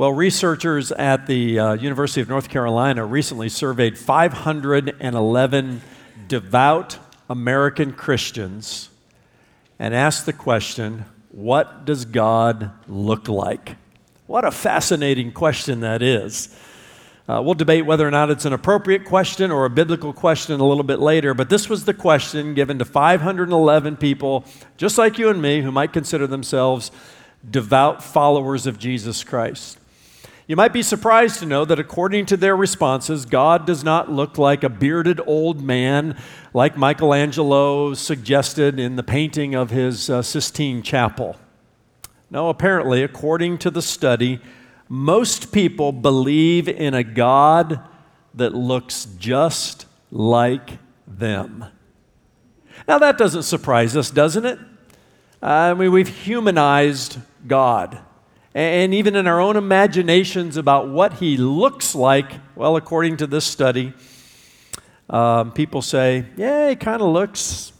Well, researchers at the University of North Carolina recently surveyed 511 devout American Christians and asked the question, what does God look like? What a fascinating question that is. We'll debate whether or not it's an appropriate question or a biblical question a little bit later, but this was the question given to 511 people, just like you and me, who might consider themselves devout followers of Jesus Christ. You might be surprised to know that according to their responses, God does not look like a bearded old man like Michelangelo suggested in the painting of his Sistine Chapel. No, apparently, according to the study, most people believe in a God that looks just like them. Now, that doesn't surprise us, doesn't it? We've humanized God. And even in our own imaginations about what he looks like, well, according to this study, people say, yeah, he kind of looks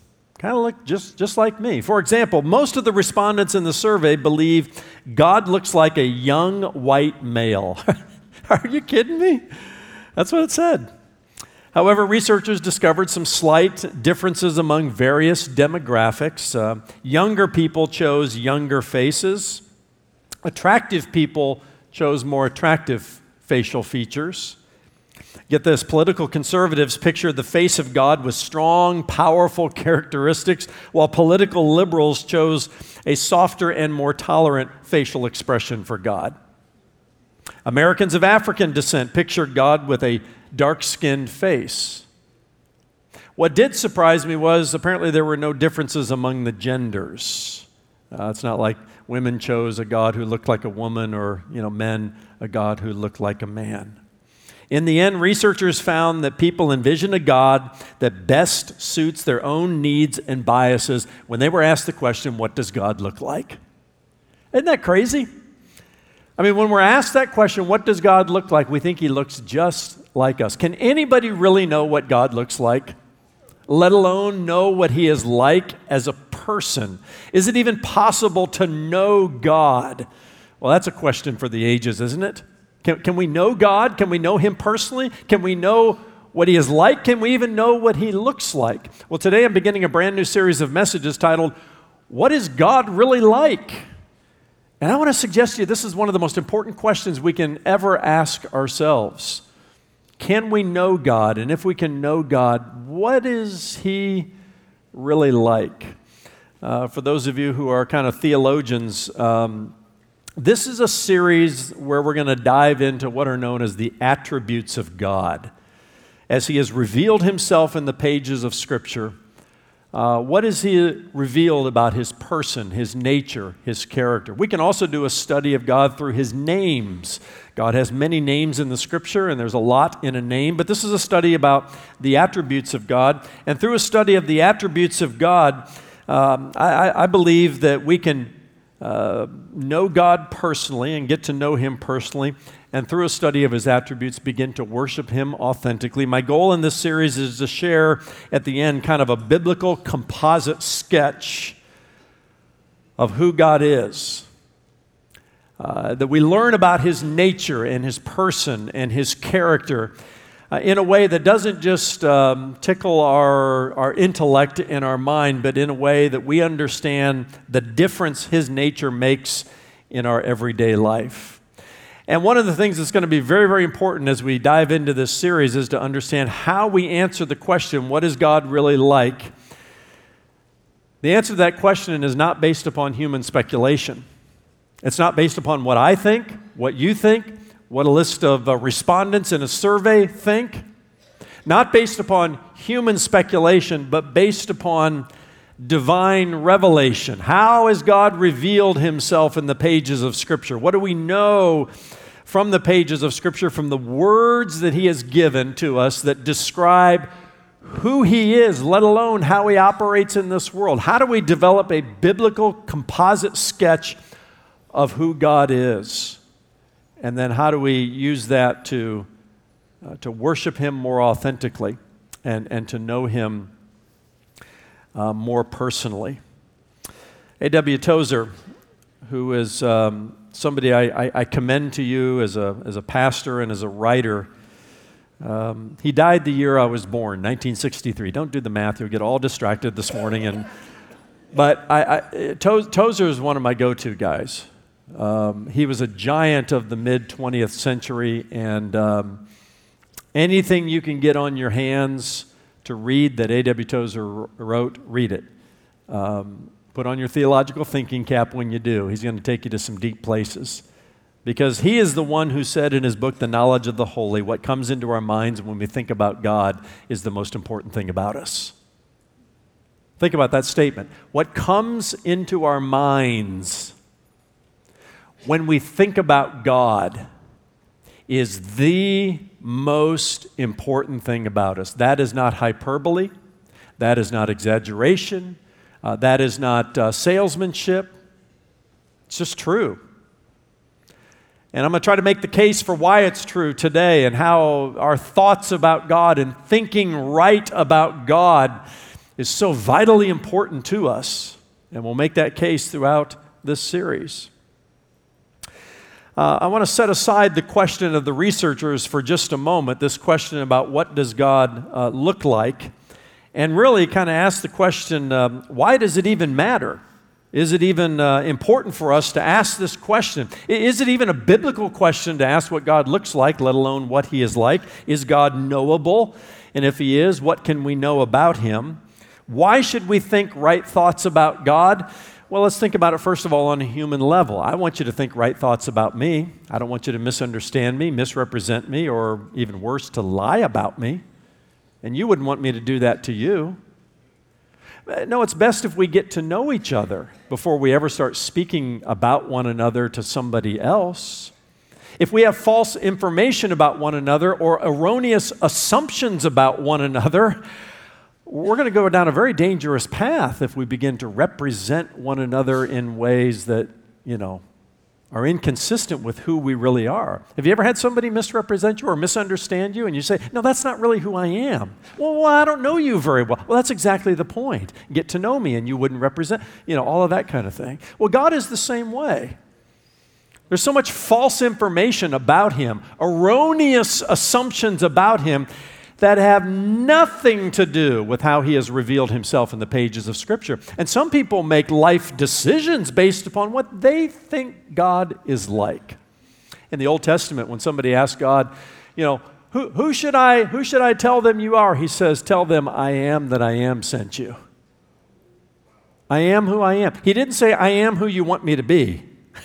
just like me. For example, most of the respondents in the survey believe God looks like a young white male. Are you kidding me? That's what it said. However, researchers discovered some slight differences among various demographics. Younger people chose younger faces. Attractive people chose more attractive facial features. Get this, political conservatives pictured the face of God with strong, powerful characteristics, while political liberals chose a softer and more tolerant facial expression for God. Americans of African descent pictured God with a dark-skinned face. What did surprise me was apparently there were no differences among the genders. It's not like women chose a God who looked like a woman or, men a God who looked like a man. In the end, researchers found that people envision a God that best suits their own needs and biases when they were asked the question, what does God look like? Isn't that crazy? When we're asked that question, what does God look like, we think he looks just like us. Can anybody really know what God looks like? Let alone know what he is like as a person? Is it even possible to know God? Well, that's a question for the ages, isn't it? Can we know God? Can we know him personally? Can we know what he is like? Can we even know what he looks like? Well, today I'm beginning a brand new series of messages titled, What is God Really Like? And I want to suggest to you this is one of the most important questions we can ever ask ourselves. Can we know God? And if we can know God, what is he really like? For those of you who are kind of theologians, this is a series where we're going to dive into what are known as the attributes of God. As he has revealed himself in the pages of Scripture, what is he revealed about his person, his nature, his character? We can also do a study of God through his names. God has many names in the Scripture, and there's a lot in a name, but this is a study about the attributes of God. And through a study of the attributes of God, I believe that we can know God personally and get to know him personally, and through a study of his attributes, begin to worship him authentically. My goal in this series is to share at the end kind of a biblical composite sketch of who God is. That we learn about his nature and his person and his character in a way that doesn't just tickle our intellect and our mind, but in a way that we understand the difference his nature makes in our everyday life. And one of the things that's going to be very, very important as we dive into this series is to understand how we answer the question, what is God really like? The answer to that question is not based upon human speculation. It's not based upon what I think, what you think, what a list of respondents in a survey think. Not based upon human speculation, but based upon divine revelation. How has God revealed himself in the pages of Scripture? What do we know from the pages of Scripture, from the words that he has given to us that describe who he is, let alone how he operates in this world? How do we develop a biblical composite sketch of who God is? And then how do we use that to worship him more authentically and to know him more personally? A.W. Tozer, who is somebody I commend to you as a pastor and as a writer. He died the year I was born, 1963. Don't do the math; you'll get all distracted this morning. But Tozer is one of my go-to guys. He was a giant of the mid-20th century, and anything you can get on your hands to read that A.W. Tozer wrote, read it. Put on your theological thinking cap when you do. He's going to take you to some deep places. Because he is the one who said in his book, The Knowledge of the Holy, what comes into our minds when we think about God is the most important thing about us. Think about that statement. What comes into our minds when we think about God is the most important thing about us. That is not hyperbole. That is not exaggeration. That is not salesmanship. It's just true. And I'm going to try to make the case for why it's true today and how our thoughts about God and thinking right about God is so vitally important to us. And we'll make that case throughout this series. I want to set aside the question of the researchers for just a moment, this question about what does God look like, and really kind of ask the question, why does it even matter? Is it even important for us to ask this question? Is it even a biblical question to ask what God looks like, let alone what he is like? Is God knowable? And if he is, what can we know about him? Why should we think right thoughts about God? Well, let's think about it first of all on a human level. I want you to think right thoughts about me. I don't want you to misunderstand me, misrepresent me, or even worse, to lie about me. And you wouldn't want me to do that to you. No, it's best if we get to know each other before we ever start speaking about one another to somebody else. If we have false information about one another or erroneous assumptions about one another, we're going to go down a very dangerous path if we begin to represent one another in ways that, are inconsistent with who we really are. Have you ever had somebody misrepresent you or misunderstand you and you say, no, that's not really who I am? Well, I don't know you very well. Well, that's exactly the point. Get to know me and you wouldn't represent, all of that kind of thing. Well, God is the same way. There's so much false information about him, erroneous assumptions about him that have nothing to do with how he has revealed himself in the pages of Scripture. And some people make life decisions based upon what they think God is like. In the Old Testament, when somebody asks God, who should I tell them you are? He says, tell them I am that I am sent you. I am who I am. He didn't say I am who you want me to be.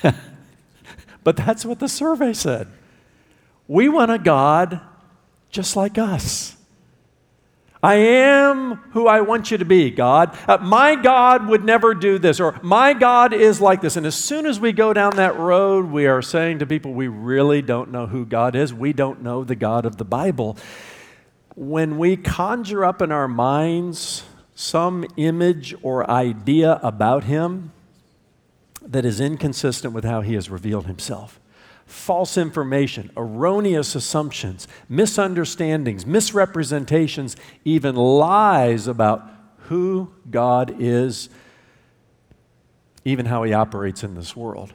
But that's what the survey said. We want a God just like us. I am who I want you to be, God. My God would never do this, or my God is like this. And as soon as we go down that road, we are saying to people, we really don't know who God is. We don't know the God of the Bible. When we conjure up in our minds some image or idea about him that is inconsistent with how he has revealed himself, false information, erroneous assumptions, misunderstandings, misrepresentations, even lies about who God is, even how he operates in this world.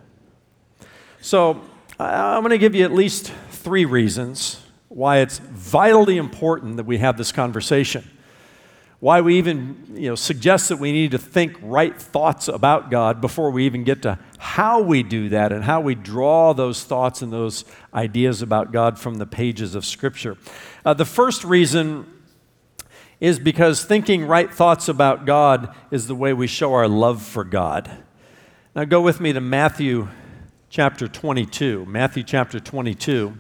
So I'm going to give you at least 3 reasons why it's vitally important that we have this conversation. Why we even suggest that we need to think right thoughts about God before we even get to how we do that and how we draw those thoughts and those ideas about God from the pages of Scripture. The first reason is because thinking right thoughts about God is the way we show our love for God. Now go with me to Matthew chapter 22. Matthew chapter 22.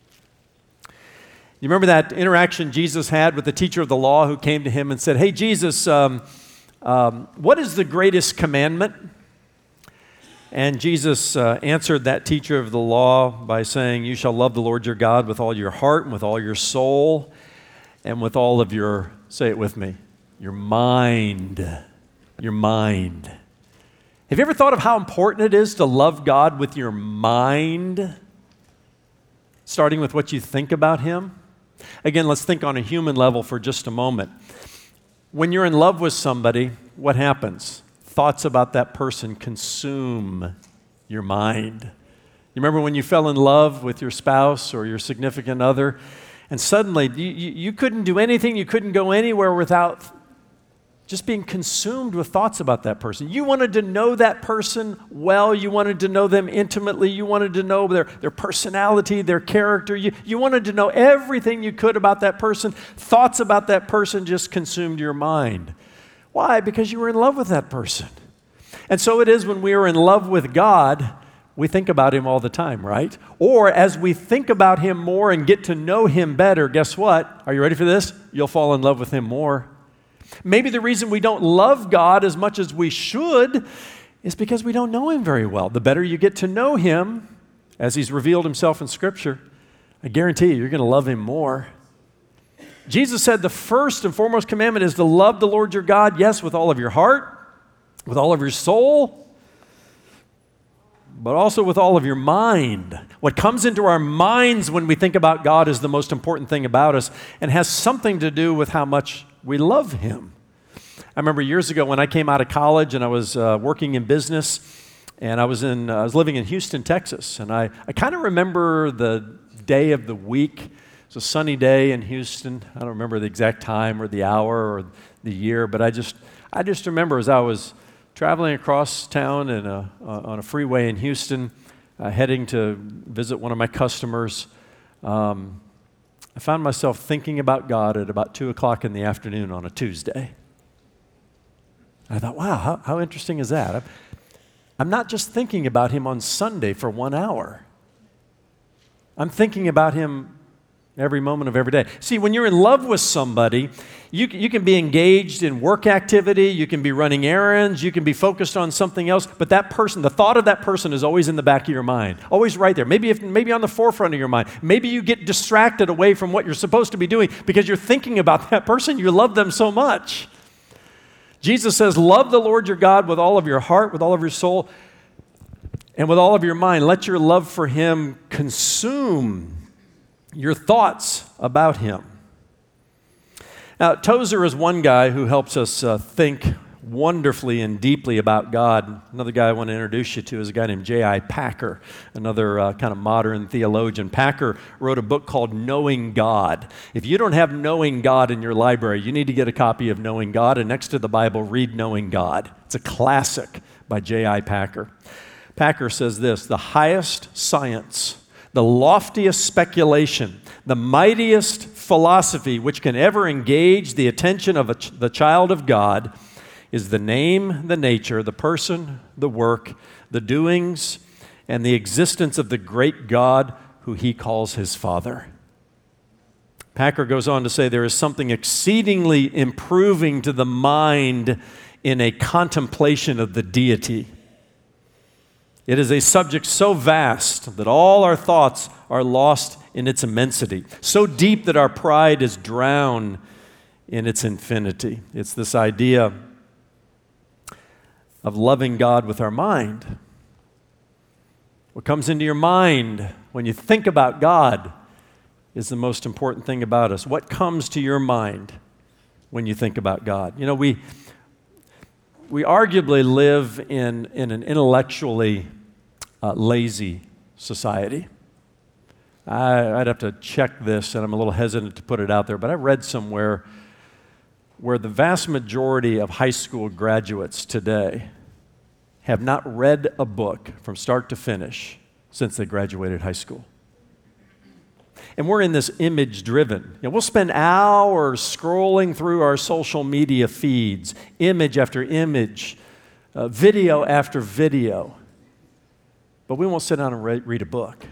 You remember that interaction Jesus had with the teacher of the law who came to him and said, hey, Jesus, what is the greatest commandment? And Jesus answered that teacher of the law by saying, you shall love the Lord your God with all your heart and with all your soul and with all of your, say it with me, your mind. Your mind. Have you ever thought of how important it is to love God with your mind? Starting with what you think about him? Again, let's think on a human level for just a moment. When you're in love with somebody, what happens? Thoughts about that person consume your mind. You remember when you fell in love with your spouse or your significant other, and suddenly you couldn't do anything, you couldn't go anywhere without just being consumed with thoughts about that person. You wanted to know that person well. You wanted to know them intimately. You wanted to know their personality, their character. You wanted to know everything you could about that person. Thoughts about that person just consumed your mind. Why? Because you were in love with that person. And so it is when we are in love with God, we think about Him all the time, right? Or as we think about Him more and get to know Him better, guess what? Are you ready for this? You'll fall in love with Him more. Maybe the reason we don't love God as much as we should is because we don't know Him very well. The better you get to know Him, as He's revealed Himself in Scripture, I guarantee you're going to love Him more. Jesus said the first and foremost commandment is to love the Lord your God, yes, with all of your heart, with all of your soul, but also with all of your mind. What comes into our minds when we think about God is the most important thing about us and has something to do with how much we love Him. I remember years ago when I came out of college and I was working in business, and I was living in Houston, Texas, and I kind of remember the day of the week. It was a sunny day in Houston. I don't remember the exact time or the hour or the year, but I just remember as I was traveling across town and on a freeway in Houston, heading to visit one of my customers. I found myself thinking about God at about 2 o'clock in the afternoon on a Tuesday. I thought, wow, how interesting is that? I'm not just thinking about Him on Sunday for 1 hour. I'm thinking about Him every moment of every day. See, when you're in love with somebody, you can be engaged in work activity, you can be running errands, you can be focused on something else, but that person, the thought of that person is always in the back of your mind, always right there, maybe on the forefront of your mind. Maybe you get distracted away from what you're supposed to be doing because you're thinking about that person, you love them so much. Jesus says, love the Lord your God with all of your heart, with all of your soul, and with all of your mind. Let your love for Him consume your thoughts about Him. Now, Tozer is one guy who helps us think wonderfully and deeply about God. Another guy I want to introduce you to is a guy named J.I. Packer, another kind of modern theologian. Packer wrote a book called Knowing God. If you don't have Knowing God in your library, you need to get a copy of Knowing God, and next to the Bible, read Knowing God. It's a classic by J.I. Packer. Packer says this: the highest science, the loftiest speculation, the mightiest philosophy which can ever engage the attention of the child of God is the name, the nature, the person, the work, the doings, and the existence of the great God who He calls His Father. Packer goes on to say there is something exceedingly improving to the mind in a contemplation of the deity. It is a subject so vast that all our thoughts are lost in its immensity, so deep that our pride is drowned in its infinity. It's this idea of loving God with our mind. What comes into your mind when you think about God is the most important thing about us. What comes to your mind when you think about God? You know, we arguably live in an intellectually lazy society. I'd have to check this, and I'm a little hesitant to put it out there, but I read somewhere where the vast majority of high school graduates today have not read a book from start to finish since they graduated high school. And we're in this image-driven. We'll spend hours scrolling through our social media feeds, image after image, video after video. But we won't sit down and read a book.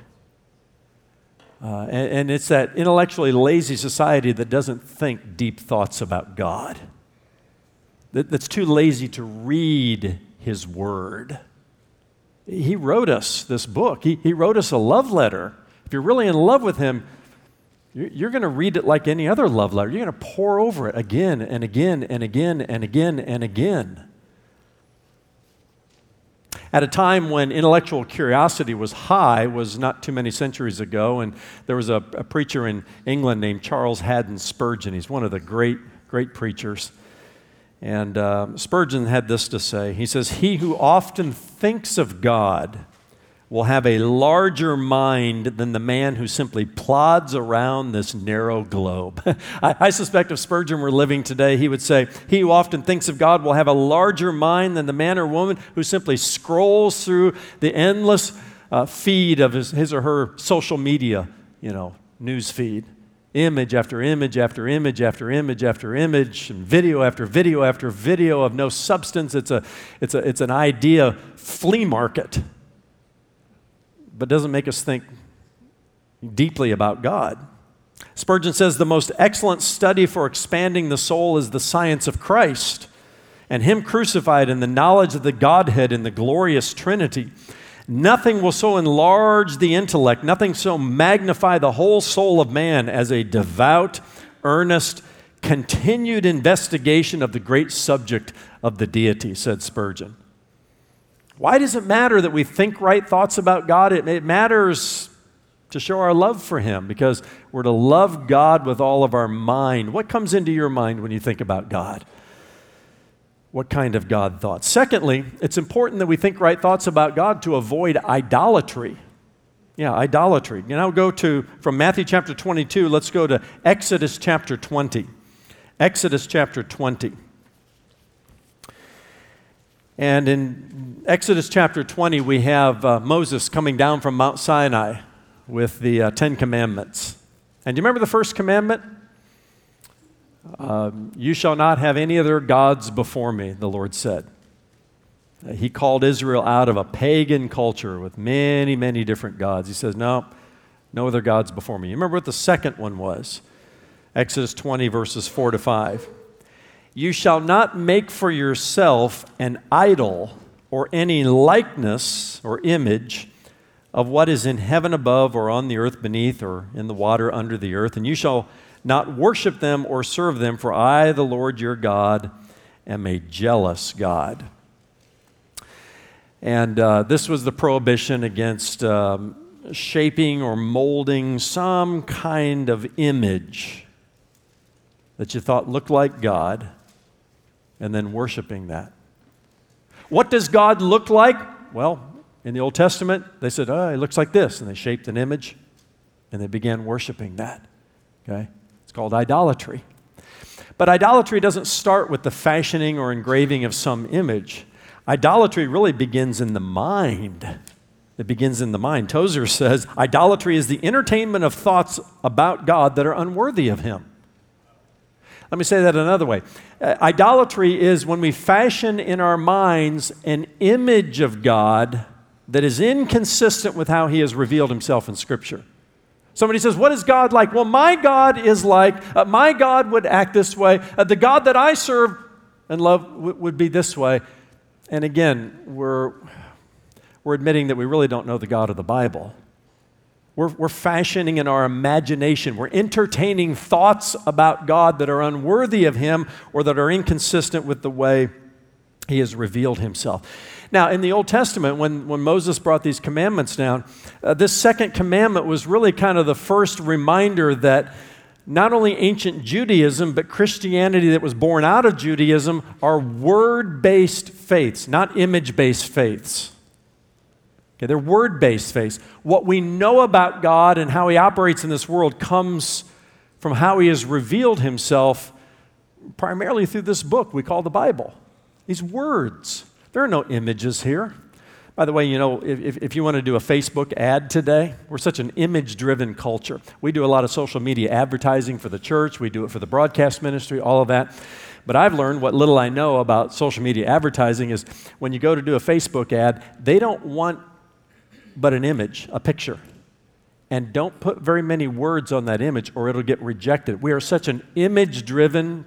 And it's that intellectually lazy society that doesn't think deep thoughts about God, that's too lazy to read His Word. He wrote us this book. He wrote us a love letter. If you're really in love with Him, you're going to read it like any other love letter. You're going to pore over it again and again and again and again and again. At a time when intellectual curiosity was high, was not too many centuries ago, and there was a preacher in England named Charles Haddon Spurgeon. He's one of the great preachers. And Spurgeon had this to say. He says, "He who often thinks of God will have a larger mind than the man who simply plods around this narrow globe. I suspect if Spurgeon were living today, he would say, he who often thinks of God will have a larger mind than the man or woman who simply scrolls through the endless feed of his or her social media, news feed. Image after image after image after image after image, and video after video after video of no substance. It's an idea flea market, but doesn't make us think deeply about God. Spurgeon says the most excellent study for expanding the soul is the science of Christ and Him crucified and the knowledge of the Godhead in the glorious Trinity. Nothing will so enlarge the intellect, nothing so magnify the whole soul of man as a devout, earnest, continued investigation of the great subject of the deity, said Spurgeon. Why does it matter that we think right thoughts about God? It matters to show our love for Him, because we're to love God with all of our mind. What comes into your mind when you think about God? What kind of God thoughts? Secondly, it's important that we think right thoughts about God to avoid idolatry. Yeah, idolatry. Go from Matthew chapter 22, let's go to Exodus chapter 20. Exodus chapter 20. And in Exodus chapter 20, we have Moses coming down from Mount Sinai with the 10 Commandments. And do you remember the first commandment? You shall not have any other gods before me, the Lord said. He called Israel out of a pagan culture with many, many different gods. He says, no other gods before me. You remember what the second one was? Exodus 20, verses 4 to 5. You shall not make for yourself an idol or any likeness or image of what is in heaven above or on the earth beneath or in the water under the earth, and you shall not worship them or serve them, for I, the Lord your God, am a jealous God. And this was the prohibition against shaping or molding some kind of image that you thought looked like God and then worshiping that. What does God look like? Well, in the Old Testament, they said, it looks like this, and they shaped an image and they began worshiping that. Okay? It's called idolatry. But idolatry doesn't start with the fashioning or engraving of some image. Idolatry really begins in the mind. It begins in the mind. Tozer says, idolatry is the entertainment of thoughts about God that are unworthy of Him. Let me say that another way. Idolatry is when we fashion in our minds an image of God that is inconsistent with how He has revealed Himself in Scripture. Somebody says, what is God like? Well, my God is like, my God would act this way. The God that I serve and love would be this way. And again, we're admitting that we really don't know the God of the Bible. We're fashioning in our imagination. We're entertaining thoughts about God that are unworthy of Him or that are inconsistent with the way He has revealed Himself. Now, in the Old Testament, when Moses brought these commandments down, this second commandment was really kind of the first reminder that not only ancient Judaism, but Christianity that was born out of Judaism are word-based faiths, not image-based faiths. Okay, they're word-based faiths. What we know about God and how He operates in this world comes from how He has revealed Himself primarily through this book we call the Bible. These words. There are no images here. By the way, if you want to do a Facebook ad today, we're such an image-driven culture. We do a lot of social media advertising for the church. We do it for the broadcast ministry, all of that. But I've learned what little I know about social media advertising is when you go to do a Facebook ad, they don't want but an image, a picture. And don't put very many words on that image or it'll get rejected. We are such an image-driven,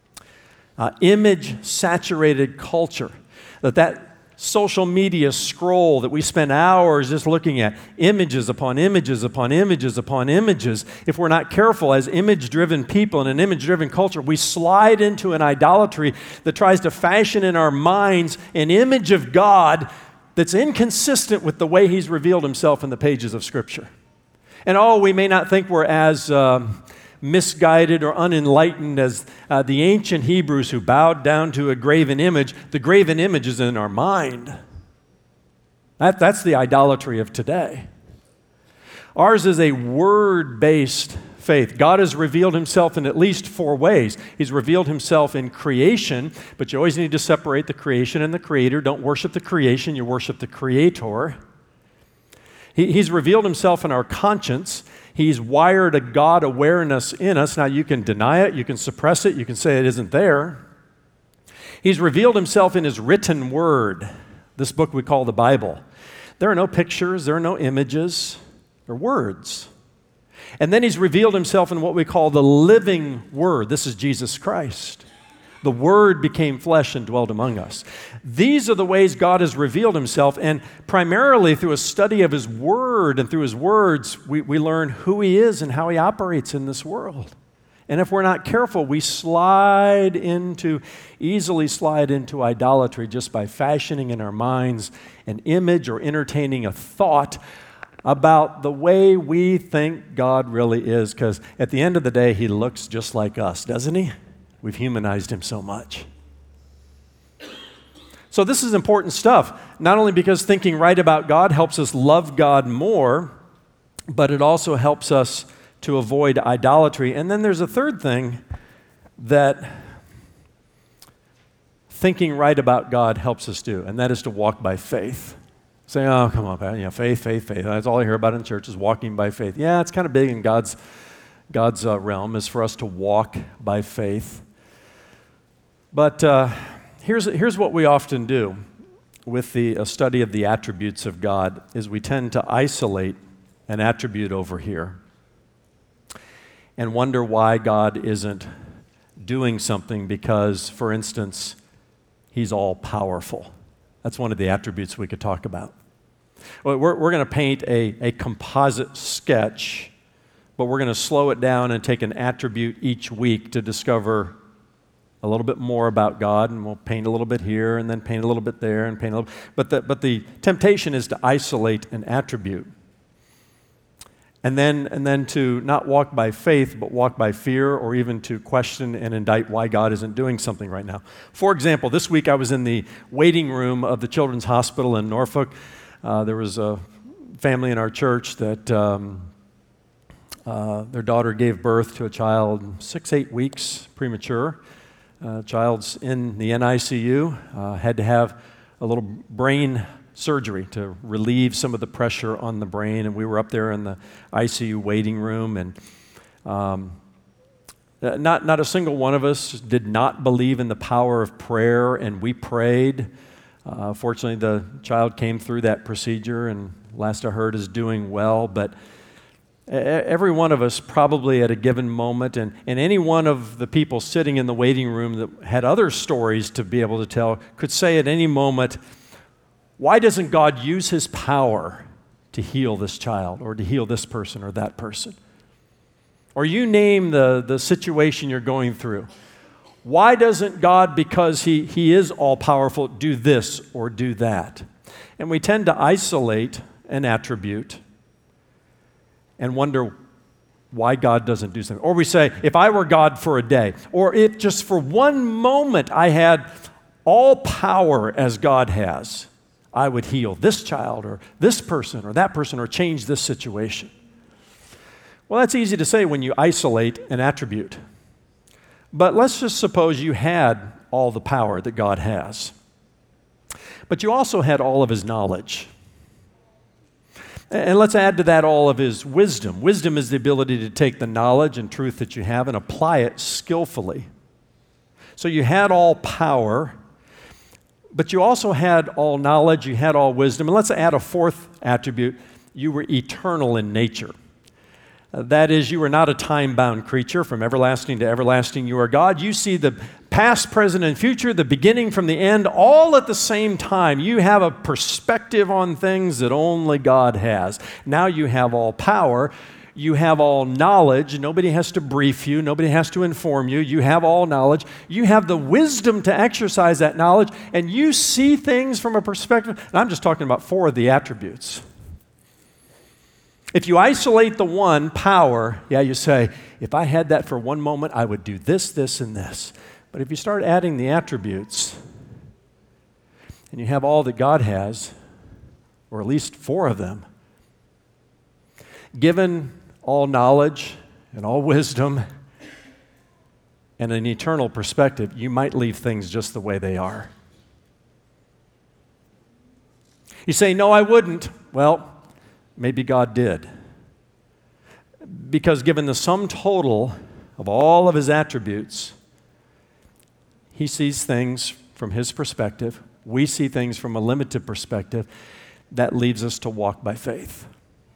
image-saturated culture that social media scroll that we spend hours just looking at, images upon images upon images upon images, if we're not careful as image-driven people in an image-driven culture, we slide into an idolatry that tries to fashion in our minds an image of God that's inconsistent with the way He's revealed Himself in the pages of Scripture. And we may not think we're as misguided or unenlightened as the ancient Hebrews who bowed down to a graven image. The graven image is in our mind. That's the idolatry of today. Ours is a word-based faith. God has revealed himself in at least 4 ways. He's revealed himself in creation, but you always need to separate the creation and the creator. Don't worship the creation, you worship the creator. He's revealed himself in our conscience. He's wired a God awareness in us. Now, you can deny it, you can suppress it, you can say it isn't there. He's revealed himself in his written word, this book we call the Bible. There are no pictures, there are no images, they're words. And then he's revealed himself in what we call the living word. This is Jesus Christ. The Word became flesh and dwelt among us. These are the ways God has revealed himself, and primarily through a study of his Word and through his words, we learn who he is and how he operates in this world. And if we're not careful, we easily slide into idolatry just by fashioning in our minds an image or entertaining a thought about the way we think God really is, because at the end of the day, he looks just like us, doesn't he? We've humanized him so much. So this is important stuff, not only because thinking right about God helps us love God more, but it also helps us to avoid idolatry. And then there's a third thing that thinking right about God helps us do, and that is to walk by faith. Say, oh, come on, Pat, faith. That's all I hear about in church is walking by faith. Yeah, it's kind of big in God's realm, is for us to walk by faith. But here's what we often do with the study of the attributes of God, is we tend to isolate an attribute over here and wonder why God isn't doing something because, for instance, he's all-powerful. That's one of the attributes we could talk about. Well, we're going to paint a composite sketch, but we're going to slow it down and take an attribute each week to discover a little bit more about God, and we'll paint a little bit here and then paint a little bit there and paint a little. But the temptation is to isolate an attribute, and then to not walk by faith but walk by fear, or even to question and indict why God isn't doing something right now. For example, this week I was in the waiting room of the Children's Hospital in Norfolk. There was a family in our church that their daughter gave birth to a child 6-8 weeks premature. Child's in the NICU, had to have a little brain surgery to relieve some of the pressure on the brain, and we were up there in the ICU waiting room, and not a single one of us did not believe in the power of prayer, and we prayed. Fortunately, the child came through that procedure, and last I heard is doing well, but every one of us probably at a given moment, and any one of the people sitting in the waiting room that had other stories to be able to tell, could say at any moment, why doesn't God use his power to heal this child or to heal this person or that person? Or you name the situation you're going through. Why doesn't God, because he is all-powerful, do this or do that? And we tend to isolate an attribute and wonder why God doesn't do something. Or we say, if I were God for a day, or if just for one moment I had all power as God has, I would heal this child or this person or that person or change this situation. Well, that's easy to say when you isolate an attribute. But let's just suppose you had all the power that God has. But you also had all of his knowledge. And let's add to that all of his wisdom. Wisdom is the ability to take the knowledge and truth that you have and apply it skillfully. So you had all power, but you also had all knowledge, you had all wisdom. And let's add a fourth attribute. You were eternal in nature. That is, you are not a time-bound creature. From everlasting to everlasting, you are God. You see the past, present, and future, the beginning from the end, all at the same time. You have a perspective on things that only God has. Now you have all power. You have all knowledge. Nobody has to brief you. Nobody has to inform you. You have all knowledge. You have the wisdom to exercise that knowledge, and you see things from a perspective. And I'm just talking about 4 of the attributes. If you isolate the one, power, you say, if I had that for one moment, I would do this, this, and this. But if you start adding the attributes, and you have all that God has, or at least 4 of them. Given all knowledge and all wisdom and an eternal perspective, you might leave things just the way they are. You say, no, I wouldn't. Well, maybe God did. Because given the sum total of all of his attributes, he sees things from his perspective. We see things from a limited perspective. That leaves us to walk by faith.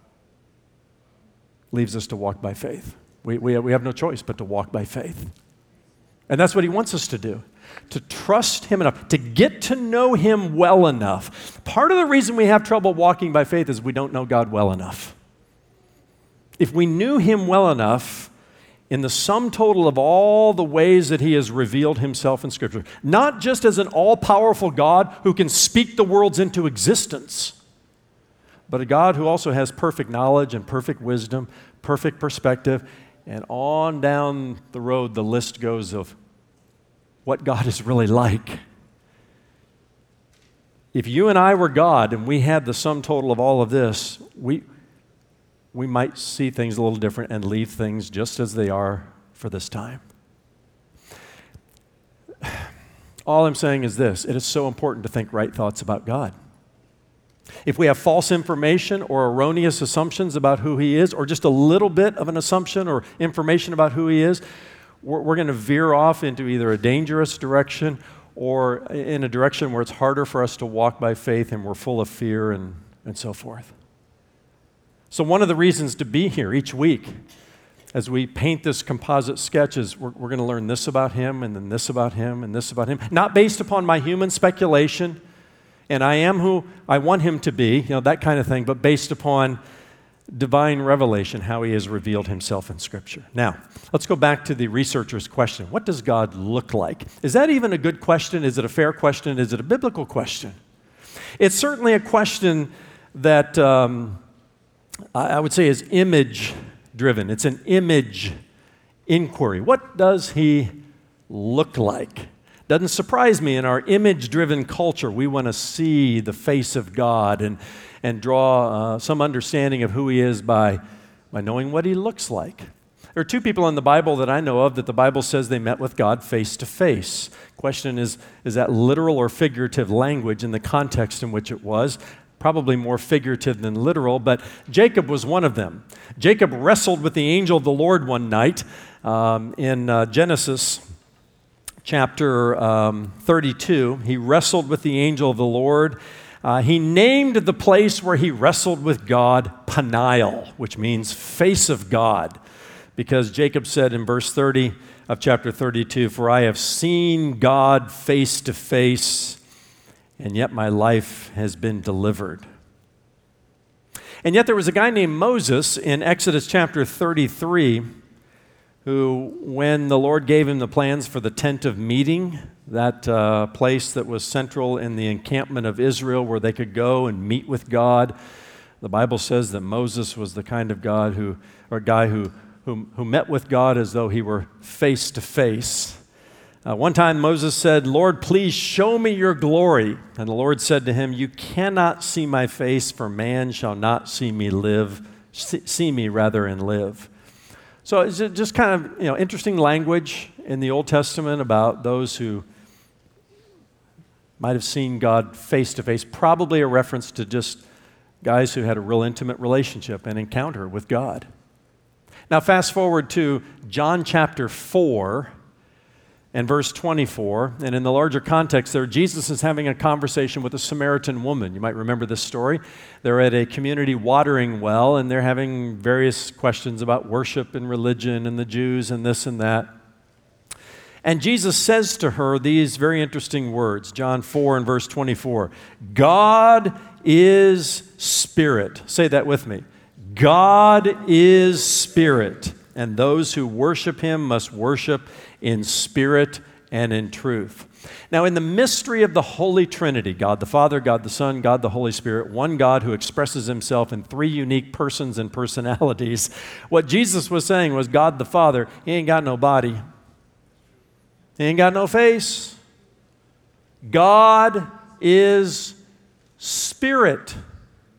Leaves us to walk by faith. We have no choice but to walk by faith. And that's what he wants us to do, to trust him enough, to get to know him well enough. Part of the reason we have trouble walking by faith is we don't know God well enough. If we knew him well enough, in the sum total of all the ways that he has revealed himself in Scripture, not just as an all-powerful God who can speak the worlds into existence, but a God who also has perfect knowledge and perfect wisdom, perfect perspective, and on down the road the list goes of what God is really like. If you and I were God and we had the sum total of all of this, we might see things a little different and leave things just as they are for this time. All I'm saying is this: it is so important to think right thoughts about God. If we have false information or erroneous assumptions about who he is, or just a little bit of an assumption or information about who he is, we're going to veer off into either a dangerous direction or in a direction where it's harder for us to walk by faith and we're full of fear and so forth. So one of the reasons to be here each week as we paint this composite sketch is we're going to learn this about him and then this about him and this about him, not based upon my human speculation, and I am who I want him to be, that kind of thing, but based upon divine revelation, how he has revealed himself in Scripture. Now, let's go back to the researcher's question. What does God look like? Is that even a good question? Is it a fair question? Is it a biblical question? It's certainly a question that I would say is image-driven. It's an image inquiry. What does he look like? Doesn't surprise me. In our image-driven culture, we want to see the face of God and draw some understanding of who he is by knowing what he looks like. There are 2 people in the Bible that I know of that the Bible says they met with God face to face. Question is that literal or figurative language in the context in which it was? Probably more figurative than literal, but Jacob was one of them. Jacob wrestled with the angel of the Lord one night in Genesis chapter 32. He wrestled with the angel of the Lord. He named the place where he wrestled with God Peniel, which means face of God, because Jacob said in verse 30 of chapter 32, "For I have seen God face to face, and yet my life has been delivered." And yet there was a guy named Moses in Exodus chapter 33 who, when the Lord gave him the plans for the tent of meeting, that place that was central in the encampment of Israel where they could go and meet with God, the Bible says that Moses was the kind of guy who met with God as though he were face to face. One time Moses said, "Lord, please show me your glory." And the Lord said to him, "You cannot see my face, for man shall not see me and live." So it's just kind of interesting language in the Old Testament about those who might have seen God face to face, probably a reference to just guys who had a real intimate relationship and encounter with God. Now fast forward to John chapter 4 and verse 24, and in the larger context there, Jesus is having a conversation with a Samaritan woman. You might remember this story. They're at a community watering well, and they're having various questions about worship and religion and the Jews and this and that. And Jesus says to her these very interesting words, John 4 and verse 24, "God is spirit." Say that with me. God is spirit, and those who worship him must worship in spirit and in truth. Now, in the mystery of the Holy Trinity, God the Father, God the Son, God the Holy Spirit, one God who expresses himself in 3 unique persons and personalities, what Jesus was saying was God the Father, he ain't got no body. He ain't got no face. God is spirit.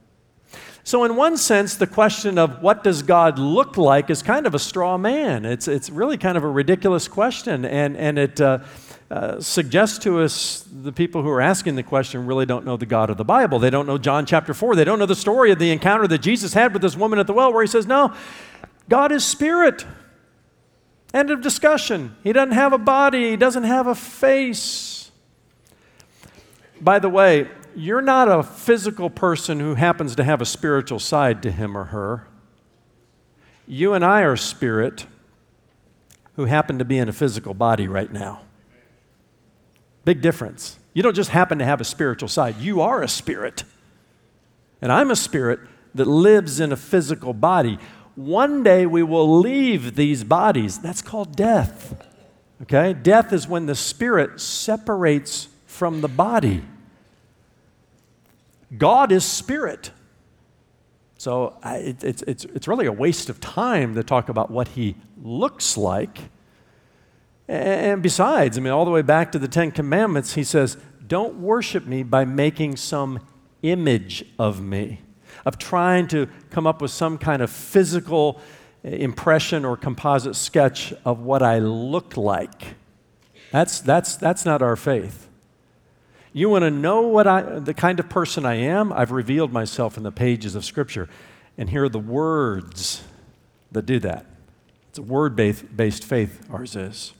So in one sense, the question of what does God look like is kind of a straw man. It's really kind of a ridiculous question, and it suggests to us the people who are asking the question really don't know the God of the Bible. They don't know John chapter 4. They don't know the story of the encounter that Jesus had with this woman at the well where he says, no, God is spirit. End of discussion. He doesn't have a body. He doesn't have a face. By the way, you're not a physical person who happens to have a spiritual side to him or her. You and I are spirit who happen to be in a physical body right now. Big difference. You don't just happen to have a spiritual side. You are a spirit. And I'm a spirit that lives in a physical body. One day we will leave these bodies. That's called death. Okay? Death is when the spirit separates from the body. God is spirit. So it's really a waste of time to talk about what he looks like. And besides, all the way back to the Ten Commandments, he says, don't worship me by making some image of me, of trying to come up with some kind of physical impression or composite sketch of what I look like. That's not our faith. You want to know the kind of person I am? I've revealed myself in the pages of Scripture. And here are the words that do that. It's a word-based faith, ours is.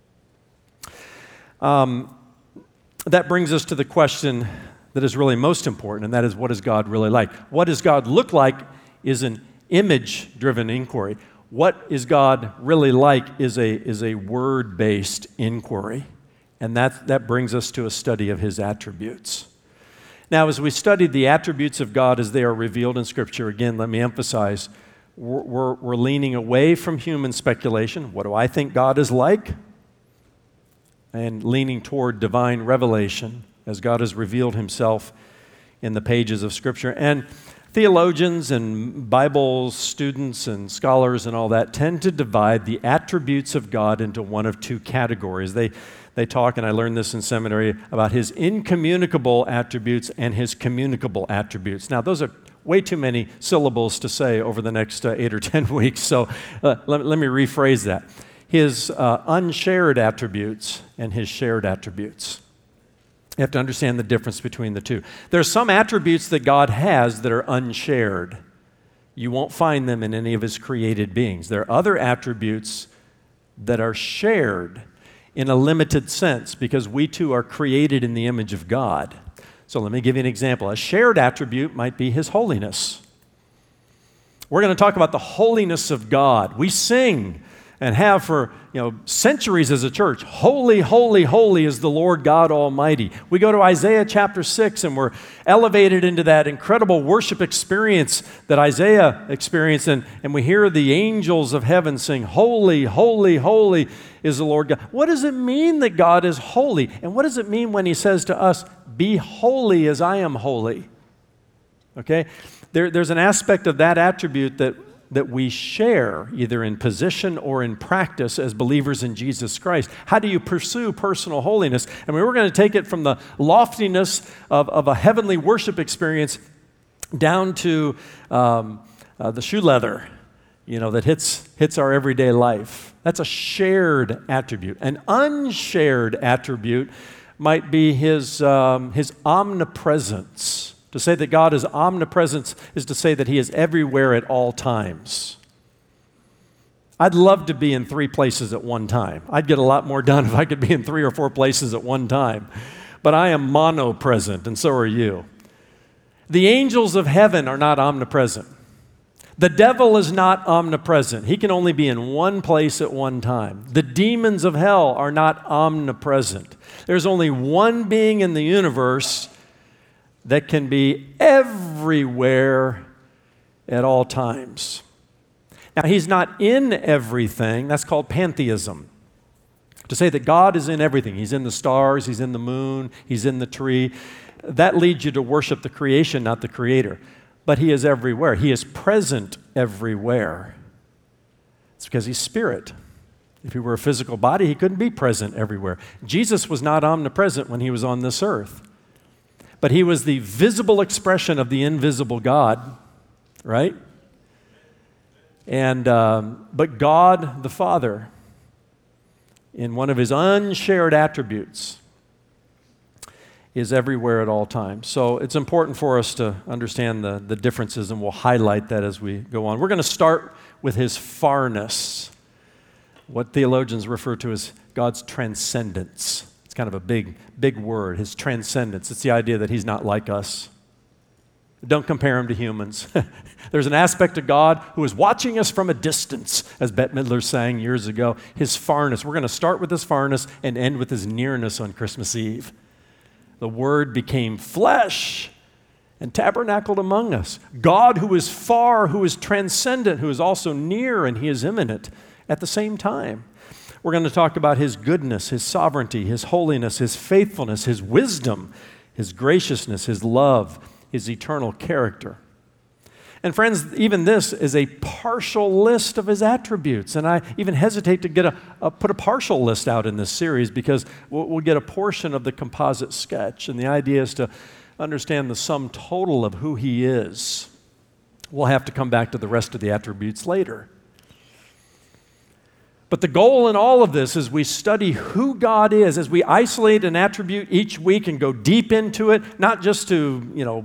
That brings us to the question that is really most important, and that is, what is God really like? What does God look like is an image-driven inquiry. What is God really like is a word-based inquiry. And that brings us to a study of his attributes. Now, as we studied the attributes of God as they are revealed in Scripture, again, let me emphasize, we're leaning away from human speculation. What do I think God is like? And leaning toward divine revelation as God has revealed himself in the pages of Scripture. And theologians and Bible students and scholars and all that tend to divide the attributes of God into one of two categories. They talk, and I learned this in seminary, about his incommunicable attributes and his communicable attributes. Now, those are way too many syllables to say over the next 8 or 10 weeks, so let me rephrase that. His unshared attributes and his shared attributes. You have to understand the difference between the two. There are some attributes that God has that are unshared. You won't find them in any of his created beings. There are other attributes that are shared in a limited sense because we too are created in the image of God. So let me give you an example. A shared attribute might be his holiness. We're going to talk about the holiness of God. We sing and have for centuries as a church, holy, holy, holy is the Lord God Almighty. We go to Isaiah chapter 6 and we're elevated into that incredible worship experience that Isaiah experienced, and we hear the angels of heaven sing, holy, holy, holy is the Lord God. What does it mean that God is holy? And what does it mean when he says to us, be holy as I am holy? Okay? There's an aspect of that attribute that we share, either in position or in practice as believers in Jesus Christ. How do you pursue personal holiness? We're going to take it from the loftiness of a heavenly worship experience down to the shoe leather, that hits our everyday life. That's a shared attribute. An unshared attribute might be his omnipresence. To say that God is omnipresent is to say that he is everywhere at all times. I'd love to be in 3 places at one time. I'd get a lot more done if I could be in 3 or 4 places at one time. But I am monopresent, and so are you. The angels of heaven are not omnipresent. The devil is not omnipresent. He can only be in one place at one time. The demons of hell are not omnipresent. There's only one being in the universe that can be everywhere at all times. Now, he's not in everything. That's called pantheism. To say that God is in everything. He's in the stars, he's in the moon, he's in the tree. That leads you to worship the creation, not the creator. But he is everywhere. He is present everywhere. It's because he's spirit. If he were a physical body, he couldn't be present everywhere. Jesus was not omnipresent when he was on this earth. But he was the visible expression of the invisible God. right? And but God the Father, in one of his unshared attributes, is everywhere at all times. So it's important for us to understand the differences, and we'll highlight that as we go on. We're going to start with his farness, what theologians refer to as God's transcendence. It's kind of a big word, his transcendence. It's the idea that he's not like us. Don't compare him to humans. There's an aspect of God who is watching us from a distance, as Bette Midler sang years ago. His farness. We're going to start with his farness and end with his nearness on Christmas Eve. The Word became flesh and tabernacled among us. God who is far, who is transcendent, who is also near, and he is immanent at the same time. We're going to talk about his goodness, his sovereignty, his holiness, his faithfulness, his wisdom, his graciousness, his love, his eternal character. And friends, even this is a partial list of his attributes. And I even hesitate to put a partial list out in this series because we'll get a portion of the composite sketch. And the idea is to understand the sum total of who he is. We'll have to come back to the rest of the attributes later. But the goal in all of this is we study who God is as we isolate an attribute each week and go deep into it, not just to,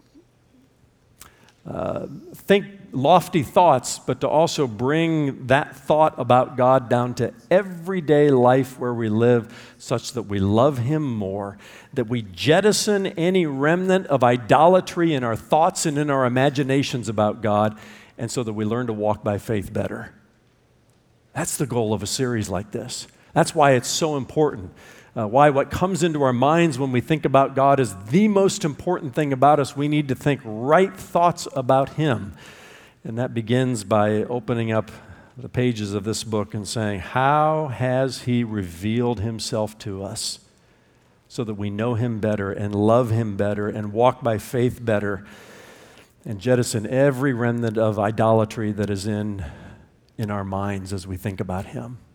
think lofty thoughts, but to also bring that thought about God down to everyday life where we live such that we love him more, that we jettison any remnant of idolatry in our thoughts and in our imaginations about God, and so that we learn to walk by faith better. That's the goal of a series like this. That's why it's so important. Why what comes into our minds when we think about God is the most important thing about us. We need to think right thoughts about him. And that begins by opening up the pages of this book and saying, how has he revealed himself to us so that we know him better and love him better and walk by faith better and jettison every remnant of idolatry that is in our minds as we think about him.